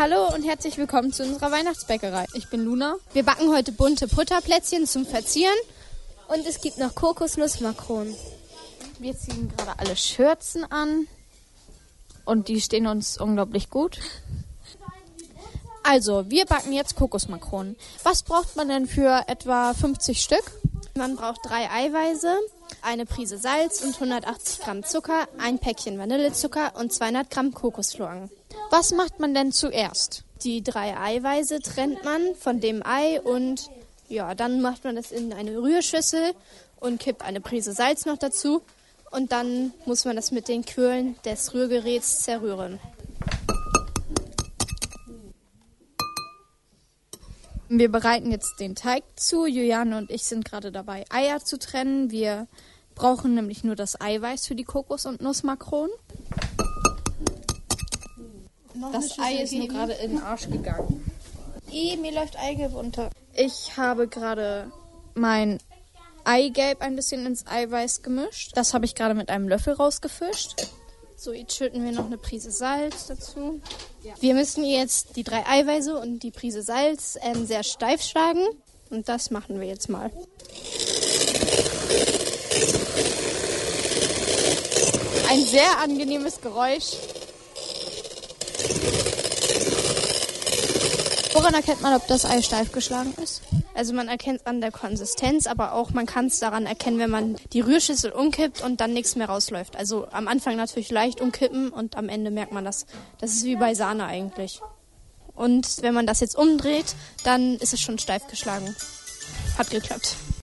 Hallo und herzlich willkommen zu unserer Weihnachtsbäckerei. Ich bin Luna. Wir backen heute bunte Butterplätzchen zum Verzieren und es gibt noch Kokosnussmakronen. Wir ziehen gerade alle Schürzen an und die stehen uns unglaublich gut. Also, wir backen jetzt Kokosmakronen. Was braucht man denn für etwa 50 Stück? Man braucht 3 Eiweiße, eine Prise Salz und 180 Gramm Zucker, ein Päckchen Vanillezucker und 200 Gramm Kokosflocken. Was macht man denn zuerst? Die 3 Eiweiße trennt man von dem Ei und dann macht man das in eine Rührschüssel und kippt eine Prise Salz noch dazu. Und dann muss man das mit den Quirlen des Rührgeräts zerrühren. Wir bereiten jetzt den Teig zu. Juliane und ich sind gerade dabei, Eier zu trennen. Wir brauchen nämlich nur das Eiweiß für die Kokos- und Nussmakronen. Das Ei ist nur gerade in den Arsch gegangen. Mir läuft Eigelb unter. Ich habe gerade mein Eigelb ein bisschen ins Eiweiß gemischt. Das habe ich gerade mit einem Löffel rausgefischt. So, jetzt schütten wir noch eine Prise Salz dazu. Ja. Wir müssen jetzt die 3 Eiweiße und die Prise Salz sehr steif schlagen. Und das machen wir jetzt mal. Ein sehr angenehmes Geräusch. Woran erkennt man, ob das Ei steif geschlagen ist? Also man erkennt es an der Konsistenz, aber auch man kann es daran erkennen, wenn man die Rührschüssel umkippt und dann nichts mehr rausläuft. Also am Anfang natürlich leicht umkippen und am Ende merkt man das. Das ist wie bei Sahne eigentlich. Und wenn man das jetzt umdreht, dann ist es schon steif geschlagen. Hat geklappt.